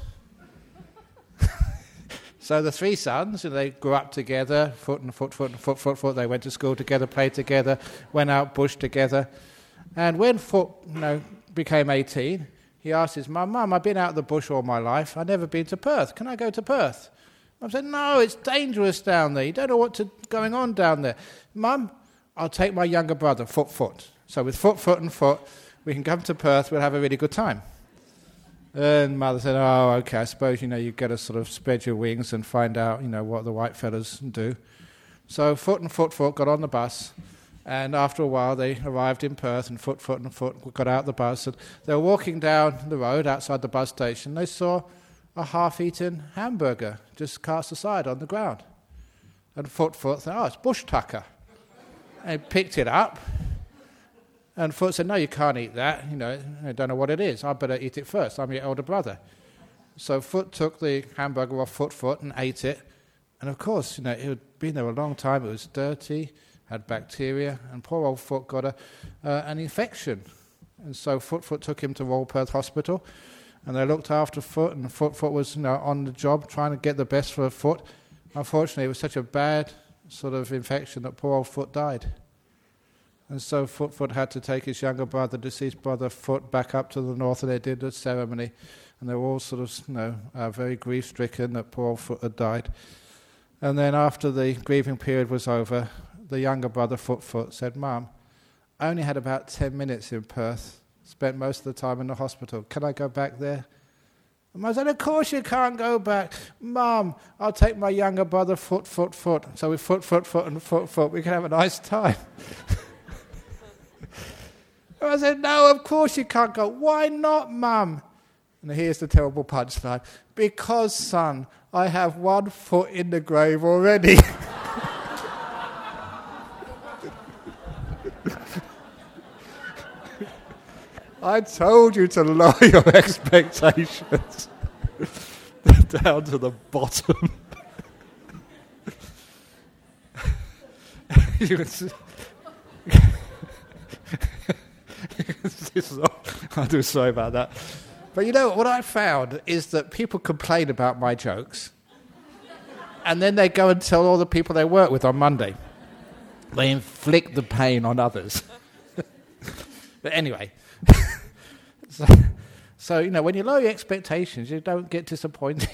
So the three sons, you know, they grew up together, foot and foot, foot and foot, foot, foot. They went to school together, played together, went out bush together. And when Foot, you know, became eighteen, he asked his mum, Mum, I've been out of the bush all my life. I've never been to Perth. Can I go to Perth? Mum said, no, it's dangerous down there. You don't know what's going on down there. Mum, I'll take my younger brother, Foot Foot. So with Foot Foot and Foot, we can come to Perth. We'll have a really good time. And Mother said, oh, okay, I suppose, you know, you've got to sort of spread your wings and find out, you know, what the white fellas do. So Foot and Foot Foot got on the bus, and after a while they arrived in Perth, and Foot Foot and Foot got out the bus, and they were walking down the road outside the bus station. They saw a half-eaten hamburger just cast aside on the ground. And Foot Foot said, oh, it's bush tucker. And he picked it up, and Foot said, no, you can't eat that. You know, I don't know what it is. I better eat it first. I'm your elder brother. So Foot took the hamburger off Foot Foot and ate it. And of course, you know, it had been there a long time. It was dirty, had bacteria, and poor old Foot got a, uh, an infection. And so Foot Foot took him to Royal Perth Hospital, and they looked after Foot, and Foot Foot was, you know, on the job trying to get the best for Foot. Unfortunately, it was such a bad sort of infection that poor old Foot died. And so Foot Foot had to take his younger brother, deceased brother Foot, back up to the north, and they did the ceremony. And they were all sort of, you know, uh, very grief-stricken that poor old Foot had died. And then after the grieving period was over, the younger brother, Foot Foot, said, Mum, I only had about ten minutes in Perth, spent most of the time in the hospital. Can I go back there? And Mum said, of course you can't go back. Mum, I'll take my younger brother, Foot Foot Foot. So with Foot Foot Foot and Foot Foot, we can have a nice time. I said, no, of course you can't go. Why not, Mum? And here's the terrible punchline. Because, son, I have one foot in the grave already. I told you to lower your expectations down to the bottom. You can see. This is all, I do sorry about that. But you know, what I found is that people complain about my jokes, and then they go and tell all the people they work with on Monday. They inflict the pain on others. But anyway, so, so, you know, when you lower your expectations, you don't get disappointed.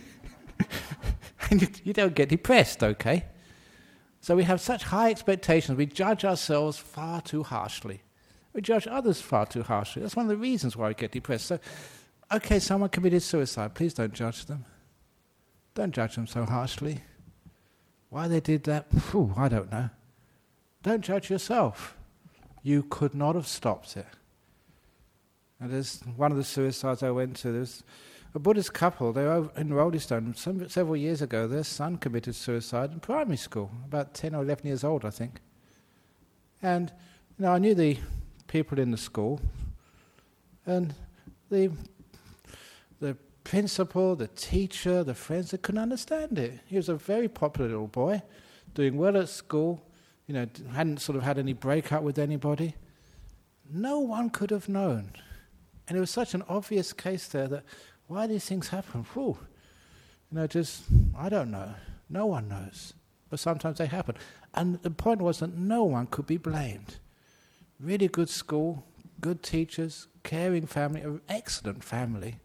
And you, you don't get depressed, okay? So we have such high expectations, we judge ourselves far too harshly. We judge others far too harshly. That's one of the reasons why we get depressed. So, okay, someone committed suicide. Please don't judge them. Don't judge them so harshly. Why they did that, Whew, I don't know. Don't judge yourself. You could not have stopped it. And there's one of the suicides I went to, there's a Buddhist couple, they were in Roldystone some, several years ago. Their son committed suicide in primary school, about ten or eleven years old, I think. And, you know, I knew the people in the school, and the the principal, the teacher, the friends, they couldn't understand it. He was a very popular little boy, doing well at school, you know, hadn't sort of had any breakup with anybody. No one could have known. And it was such an obvious case there that why these things happen, whew, you know, just, I don't know. No one knows. But sometimes they happen. And the point was that no one could be blamed. Really good school, good teachers, caring family, an excellent family.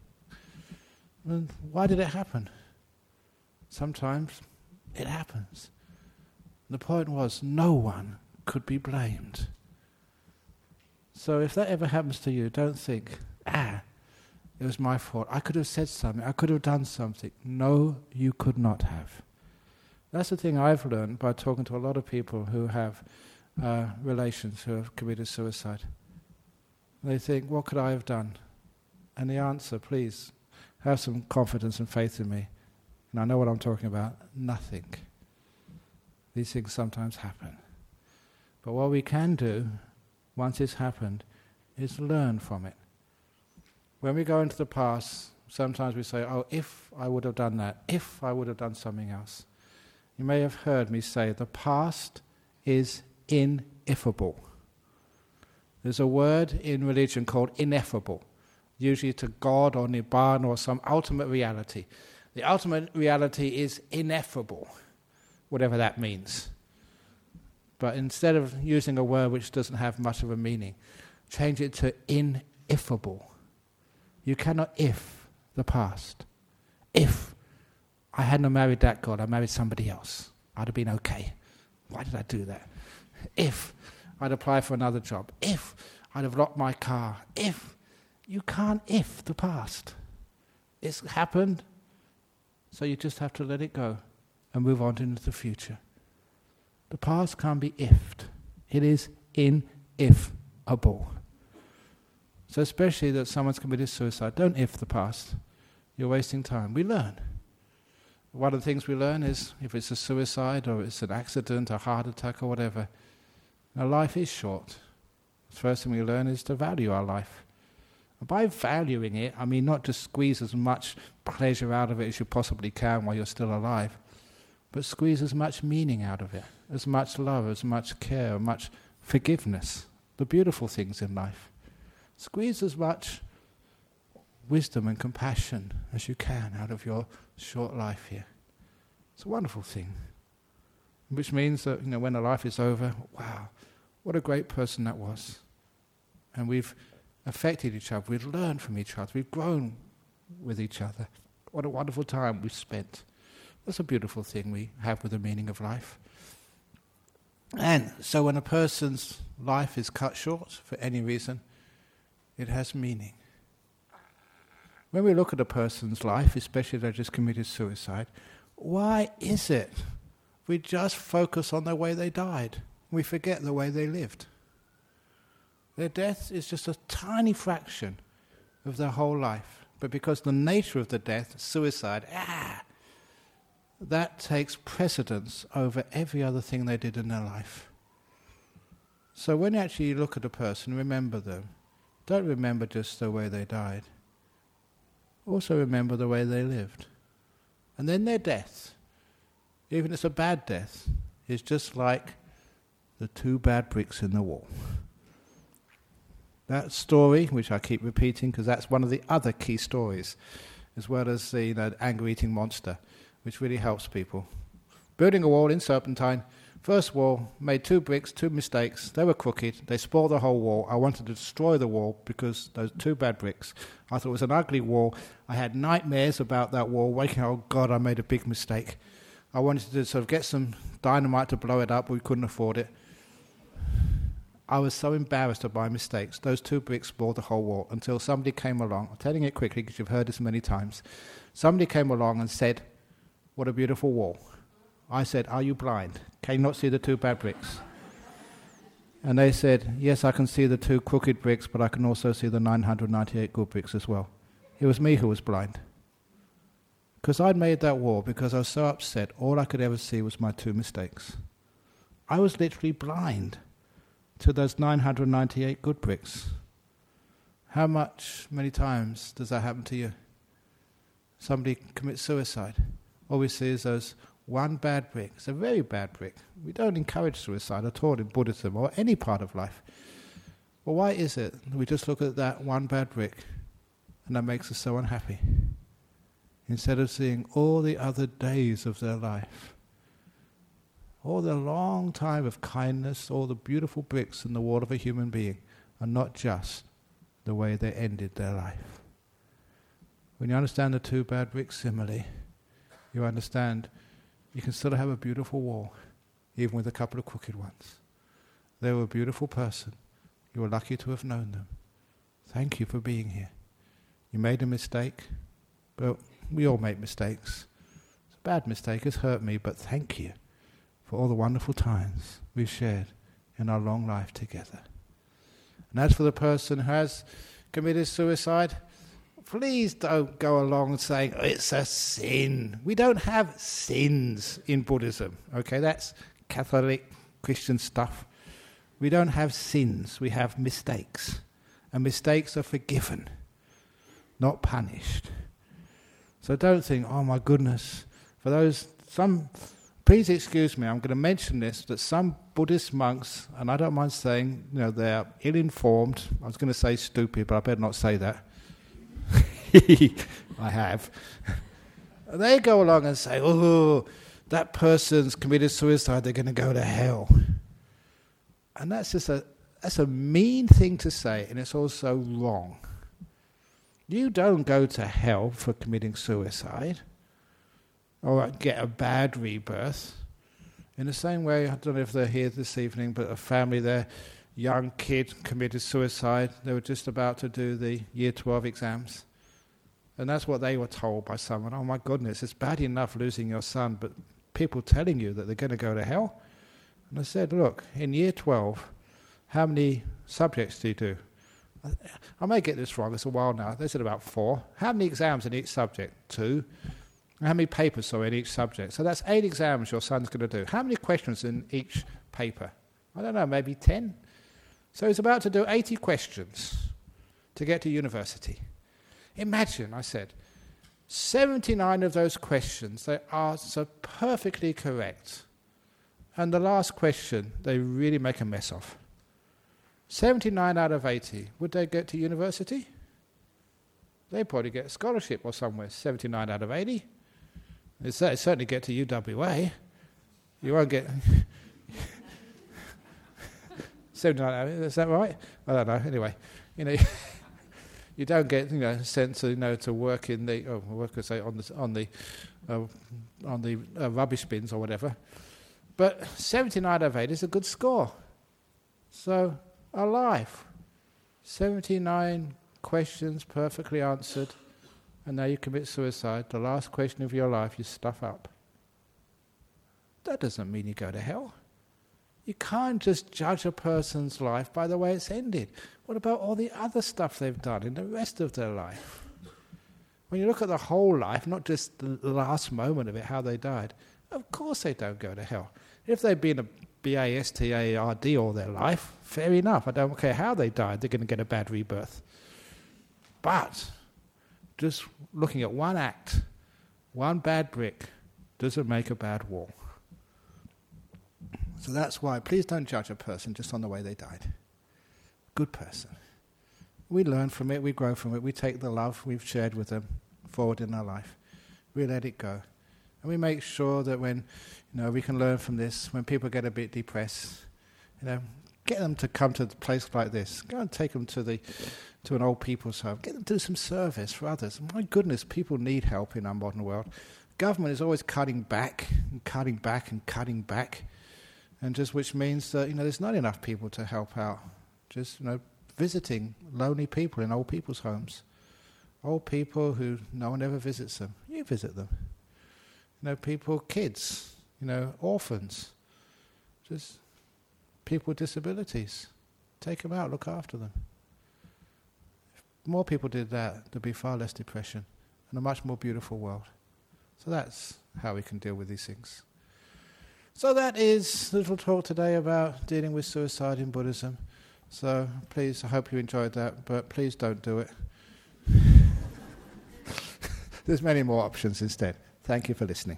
And why did it happen? Sometimes it happens. The point was no one could be blamed. So if that ever happens to you, don't think, ah, it was my fault. I could have said something. I could have done something. No, you could not have. That's the thing I've learned by talking to a lot of people who have uh, relations who have committed suicide. They think, what could I have done? And the answer, please, have some confidence and faith in me. And I know what I'm talking about. Nothing. These things sometimes happen. But what we can do, once it's happened, is learn from it. When we go into the past, sometimes we say, oh, if I would have done that, if I would have done something else. You may have heard me say, the past is ineffable. There's a word in religion called ineffable, usually to God or Nibbana or some ultimate reality. The ultimate reality is ineffable, whatever that means. But instead of using a word which doesn't have much of a meaning, change it to ineffable. You cannot if the past. If I hadn't married that girl, I married somebody else, I'd have been okay. Why did I do that? If I'd applied for another job, if I'd have locked my car, if. You can't if the past. It's happened, so you just have to let it go and move on into the future. The past can't be ifed. It is in-if-able. So especially that someone's committed suicide, don't if the past. You're wasting time. We learn. One of the things we learn is if it's a suicide or it's an accident, a heart attack or whatever, our life is short. The first thing we learn is to value our life. And by valuing it, I mean not just squeeze as much pleasure out of it as you possibly can while you're still alive, but squeeze as much meaning out of it, as much love, as much care, much forgiveness, the beautiful things in life. Squeeze as much wisdom and compassion as you can out of your short life here. It's a wonderful thing. Which means that, you know, when the life is over, wow, what a great person that was. And we've affected each other, we've learned from each other, we've grown with each other. What a wonderful time we've spent. That's a beautiful thing we have with the meaning of life. And so when a person's life is cut short for any reason, it has meaning. When we look at a person's life, especially if they just committed suicide, why is it we just focus on the way they died? We forget the way they lived. Their death is just a tiny fraction of their whole life. But because the nature of the death, suicide, ah, that takes precedence over every other thing they did in their life. So when you actually look at a person, remember them. Don't remember just the way they died. Also remember the way they lived. And then their death, even if it's a bad death, is just like the two bad bricks in the wall. That story, which I keep repeating because that's one of the other key stories, as well as the you know, anger-eating monster, which really helps people. Building a wall in Serpentine, first wall, made two bricks, two mistakes, they were crooked, they spoiled the whole wall. I wanted to destroy the wall because those two bad bricks. I thought it was an ugly wall. I had nightmares about that wall, waking up, oh God, I made a big mistake. I wanted to sort of get some dynamite to blow it up, but we couldn't afford it. I was so embarrassed of my mistakes. Those two bricks spoiled the whole wall until somebody came along. I'm telling it quickly because you've heard this many times. Somebody came along and said, what a beautiful wall. I said, are you blind? Can you not see the two bad bricks? And they said, yes, I can see the two crooked bricks, but I can also see the nine hundred ninety-eight good bricks as well. It was me who was blind. Because I'd made that wall because I was so upset, all I could ever see was my two mistakes. I was literally blind to those nine hundred ninety-eight good bricks. How much, many times does that happen to you? Somebody commits suicide. All we see is those one bad brick. It's a very bad brick. We don't encourage suicide at all in Buddhism or any part of life. Well, why is it we just look at that one bad brick and that makes us so unhappy? Instead of seeing all the other days of their life, all the long time of kindness, all the beautiful bricks in the wall of a human being, and not just the way they ended their life. When you understand the two bad bricks simile, you understand you can still have a beautiful wall, even with a couple of crooked ones. They were a beautiful person. You were lucky to have known them. Thank you for being here. You made a mistake, but we all make mistakes. It's a bad mistake, it's hurt me, but thank you for all the wonderful times we've shared in our long life together. And as for the person who has committed suicide, please don't go along saying, oh, it's a sin. We don't have sins in Buddhism, okay? That's Catholic Christian stuff. We don't have sins, we have mistakes. And mistakes are forgiven, not punished. So don't think, oh my goodness, for those, some... Please excuse me, I'm going to mention this, that some Buddhist monks, and I don't mind saying, you know, they're ill-informed. I was going to say stupid, but I better not say that. I have. They go along and say, oh, that person's committed suicide, they're going to go to hell. And that's just a, that's a mean thing to say, and it's also wrong. You don't go to hell for committing suicide or get a bad rebirth. In the same way, I don't know if they're here this evening, but a family, their young kid committed suicide. They were just about to do the year twelve exams. And that's what they were told by someone. Oh my goodness, it's bad enough losing your son, but people telling you that they're going to go to hell? And I said, look, in year twelve, how many subjects do you do? I may get this wrong, it's a while now. They said about four. How many exams in each subject? Two. How many papers are in each subject? So that's eight exams your son's going to do. How many questions in each paper? I don't know, maybe ten? So he's about to do eighty questions to get to university. Imagine, I said, seventy-nine of those questions, they are so perfectly correct. And the last question, they really make a mess of. seventy-nine out of eighty, would they get to university? They'd probably get a scholarship or somewhere, seventy-nine out of eighty. They'd certainly get to U W A. You won't get... seventy-nine out of eighty, is that right? I don't know, anyway. You know, you don't get, you know, sent to, you know, to work in the, oh, work, I say, on the, on the, uh, on the uh, rubbish bins or whatever. But seventy-nine out of eighty is a good score. So... our life, seventy-nine questions perfectly answered, and now you commit suicide. The last question of your life, you stuff up. That doesn't mean you go to hell. You can't just judge a person's life by the way it's ended. What about all the other stuff they've done in the rest of their life? When you look at the whole life, not just the last moment of it, how they died, of course they don't go to hell. If they've been a B A S T A R D all their life, fair enough. I don't care how they died, they're going to get a bad rebirth. But just looking at one act, one bad brick, doesn't make a bad wall. So that's why, please don't judge a person just on the way they died. Good person. We learn from it, we grow from it, we take the love we've shared with them forward in our life. We let it go. And we make sure that when, you know, we can learn from this, when people get a bit depressed, you know, get them to come to a place like this. Go and take them to the to an old people's home. Get them to do some service for others. My goodness, people need help in our modern world. Government is always cutting back and cutting back and cutting back, and just which means that, you know, there's not enough people to help out. Just, you know, visiting lonely people in old people's homes. Old people who no one ever visits them. You visit them. You know, people, kids, you know, orphans, just people with disabilities. Take them out, look after them. If more people did that, there'd be far less depression and a much more beautiful world. So that's how we can deal with these things. So that is a little talk today about dealing with suicide in Buddhism. So please, I hope you enjoyed that, but please don't do it. There's many more options instead. Thank you for listening.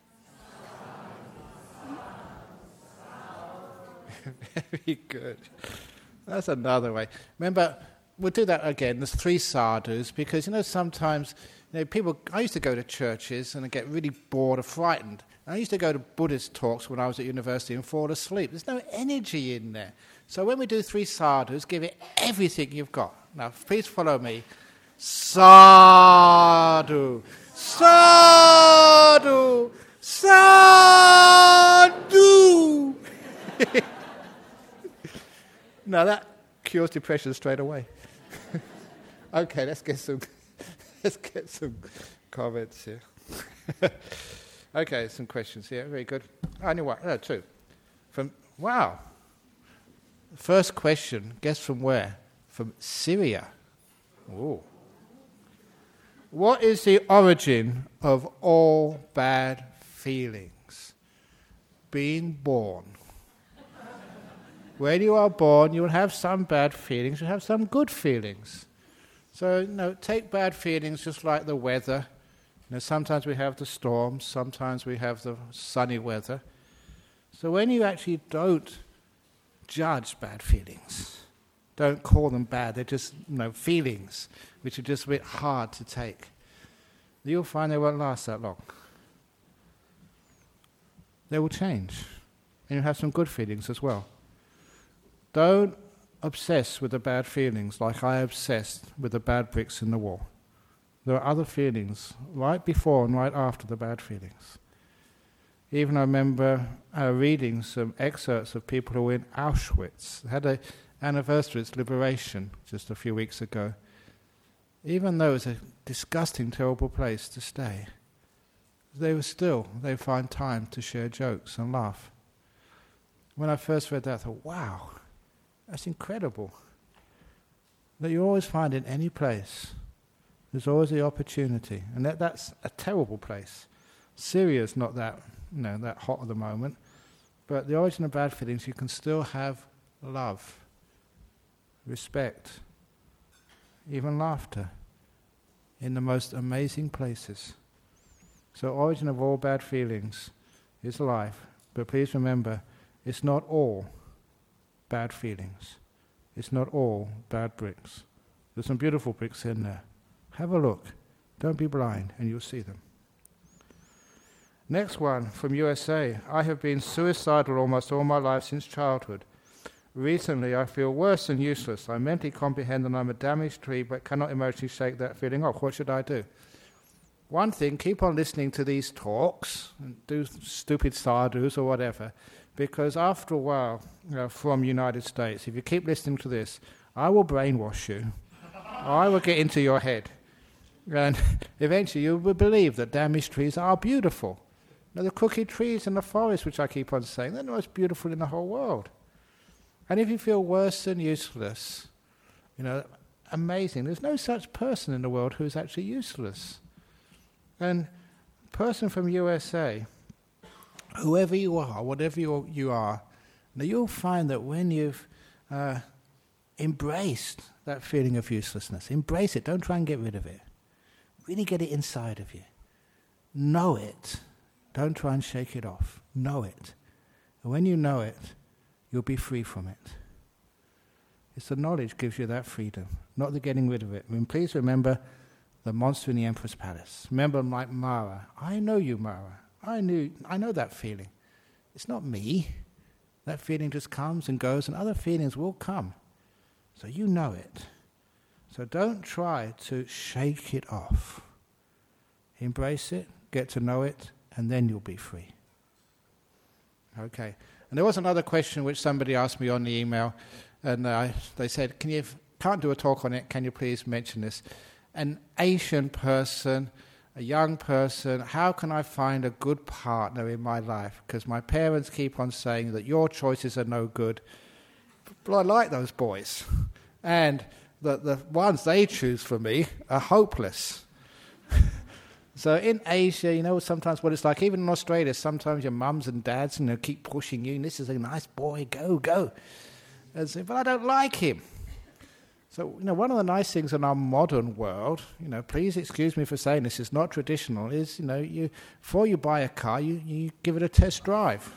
Very good. That's another way. Remember, we'll do that again. There's three sadhus because, you know, sometimes, you know, people, I used to go to churches and I get really bored or frightened. And I used to go to Buddhist talks when I was at university and fall asleep. There's no energy in there. So when we do three sadhus, give it everything you've got. Now, please follow me. Sadhu. Sadhu! Sadhu! Now that cures depression straight away. Okay, let's get some let's get some comments here. Okay, some questions here. Very good. Only one, no, two. From wow. First question, guess from where? From Syria. Ooh. What is the origin of all bad feelings? Being born. When you are born, you will have some bad feelings, you'll have some good feelings. So, you know, take bad feelings just like the weather. You know, sometimes we have the storms, sometimes we have the sunny weather. So when you actually don't judge bad feelings, don't call them bad, they're just, you know, feelings which are just a bit hard to take, you'll find they won't last that long. They will change. And you'll have some good feelings as well. Don't obsess with the bad feelings like I obsessed with the bad bricks in the wall. there are other feelings right before and right after the bad feelings. Even I remember uh, reading some excerpts of people who were in Auschwitz. They had an anniversary of its liberation just a few weeks ago. Even though it was a disgusting, terrible place to stay, they were still, they find time to share jokes and laugh. When I first read that, I thought, wow, that's incredible. That you always find in any place, there's always the opportunity. And that, that's a terrible place. Syria's not that, you know, that hot at the moment. But the origin of bad feelings, you can still have love, respect, even laughter in the most amazing places. So origin of all bad feelings is life. But please remember, it's not all bad feelings. It's not all bad bricks. There's some beautiful bricks in there. Have a look. Don't be blind, and you'll see them. Next one, from U S A. I have been suicidal almost all my life since childhood. Recently, I feel worse and useless. I mentally comprehend that I'm a damaged tree, but cannot emotionally shake that feeling off. What should I do? One thing, keep on listening to these talks, and do stupid sadhus or whatever, because after a while, you know, from United States, if you keep listening to this, I will brainwash you. I will get into your head. And eventually you will believe that damaged trees are beautiful. Now, the crooked trees in the forest, which I keep on saying, they're the most beautiful in the whole world. And if you feel worse than useless, you know, amazing. There's no such person in the world who is actually useless. And a person from U S A, whoever you are, whatever you, you are, now you'll find that when you've uh, embraced that feeling of uselessness, embrace it, don't try and get rid of it. Really get it inside of you. Know it. Don't try and shake it off. Know it. And when you know it, you'll be free from it. It's the knowledge gives you that freedom, not the getting rid of it. I mean, please remember the monster in the Emperor's Palace. Remember, like Mara. I know you, Mara. I knew. I know that feeling. It's not me. That feeling just comes and goes, and other feelings will come. So you know it. So don't try to shake it off. Embrace it, get to know it, and then you'll be free. Okay. And there was another question which somebody asked me on the email, and uh, they said, "Can you can't do a talk on it? Can you please mention this?" An Asian person, a young person, how can I find a good partner in my life? Because my parents keep on saying that your choices are no good. But I like those boys. And the, the ones they choose for me are hopeless. So in Asia, you know sometimes what it's like, even in Australia, sometimes your mums and dads, you know, keep pushing you, and this is a nice boy, go, go. And say, but I don't like him. So, you know, one of the nice things in our modern world, you know, please excuse me for saying this, it's not traditional, is, you know, you before you buy a car, you, you give it a test drive.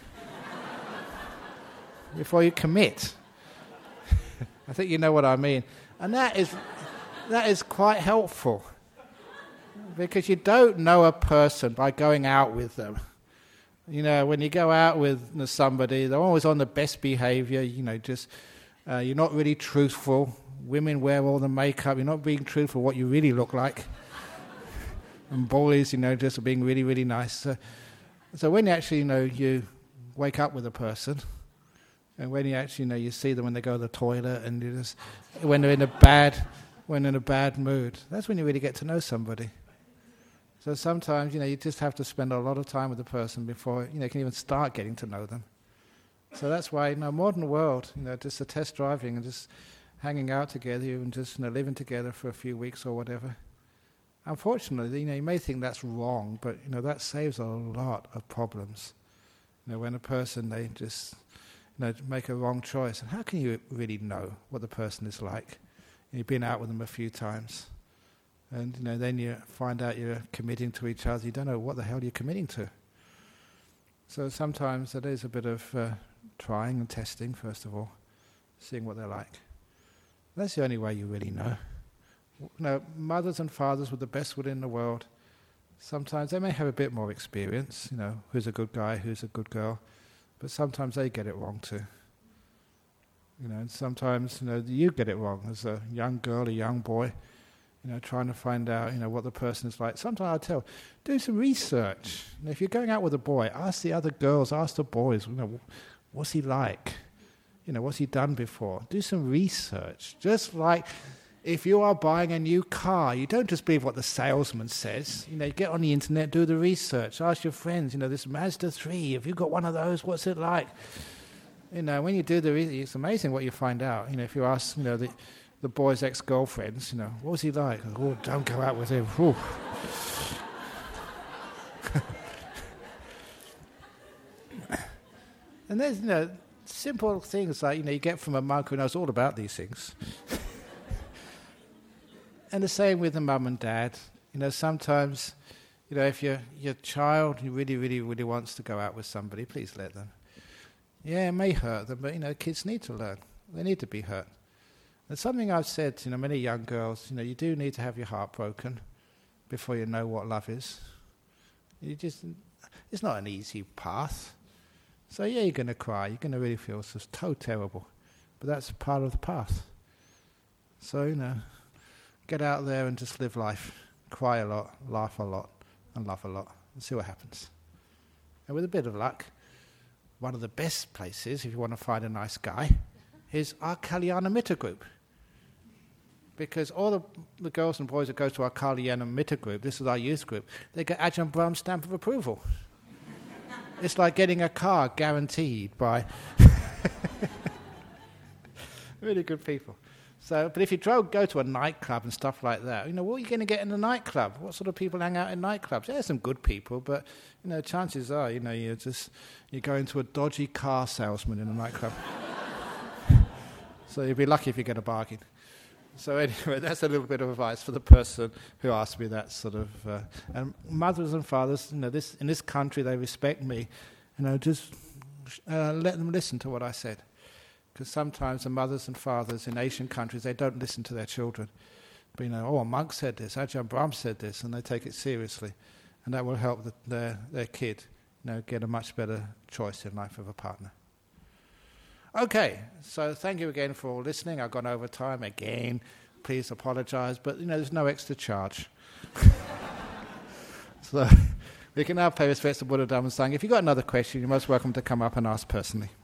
Before you commit. I think you know what I mean. And that is that is quite helpful. Because you don't know a person by going out with them. You know, when you go out with somebody, they're always on the best behavior, you know, just, uh, you're not really truthful. Women wear all the makeup, you're not being truthful what you really look like. And boys, you know, just being really, really nice. So, so when you actually, you know, you wake up with a person, and when you actually, you know, you see them when they go to the toilet, and you just, when they're in a bad, when in a bad mood, that's when you really get to know somebody. So sometimes, you know, you just have to spend a lot of time with the person before, you know, you can even start getting to know them. So that's why, in the modern world, you know, just the test driving and just hanging out together and just, you know, living together for a few weeks or whatever. Unfortunately, you know, you may think that's wrong, but, you know, that saves a lot of problems. You know, when a person, they just, you know, make a wrong choice. And how can you really know what the person is like? You've been out with them a few times. And, you know, then you find out you're committing to each other. You don't know what the hell you're committing to. So sometimes it is a bit of uh, trying and testing, first of all, seeing what they're like. That's the only way you really know. You know, mothers and fathers with the best will in the world, sometimes they may have a bit more experience, you know, who's a good guy, who's a good girl, but sometimes they get it wrong too. You know, and sometimes, you know, you get it wrong as a young girl, a young boy. You know, trying to find out, you know, what the person is like. Sometimes I tell, do some research. You know, if you're going out with a boy, ask the other girls, ask the boys, you know, what's he like? You know, what's he done before? Do some research. Just like if you are buying a new car, you don't just believe what the salesman says. You know, you get on the internet, do the research, ask your friends, you know, this Mazda three, have you got one of those? What's it like? You know, when you do the research, it's amazing what you find out. You know, if you ask, you know, the, the boy's ex-girlfriends, you know, what was he like? Oh, don't go out with him. And there's, you know, simple things like, you know, you get from a monk who knows all about these things. And the same with the mum and dad. You know, sometimes, you know, if your your child really, really, really wants to go out with somebody, please let them. Yeah, it may hurt them, but, you know, kids need to learn. They need to be hurt. And something I've said to, you know, many young girls, you know, you do need to have your heart broken before you know what love is. You just, it's not an easy path. So, yeah, you're going to cry. You're going to really feel so, so terrible. But that's part of the path. So, you know, get out there and just live life. Cry a lot, laugh a lot, and love a lot. And see what happens. And with a bit of luck, one of the best places, if you want to find a nice guy, is our Kalyana Mitta group. Because all the, the girls and boys that go to our Kalyana Mitta group, this is our youth group, they get Ajahn Brahm's stamp of approval. It's like getting a car guaranteed by really good people. So, but if you go, go to a nightclub and stuff like that, you know, what are you going to get in a nightclub? What sort of people hang out in nightclubs? Yeah, there's some good people, but, you know, chances are, you know, you're just, you're going to a dodgy car salesman in a nightclub. So you'll be lucky if you get a bargain. So anyway, that's a little bit of advice for the person who asked me that sort of. Uh, and mothers and fathers, you know, this in this country they respect me. You know, just uh, let them listen to what I said, because sometimes the mothers and fathers in Asian countries they don't listen to their children. But you know, oh, a monk said this, Ajahn Brahm said this, and they take it seriously, and that will help the, their their kid, you know, get a much better choice in life of a partner. Okay, so thank you again for all listening. I've gone over time again. Please apologise, but you know there's no extra charge. So we can now pay respects to Buddha, Dhamma and Sangha. If you've got another question, you're most welcome to come up and ask personally.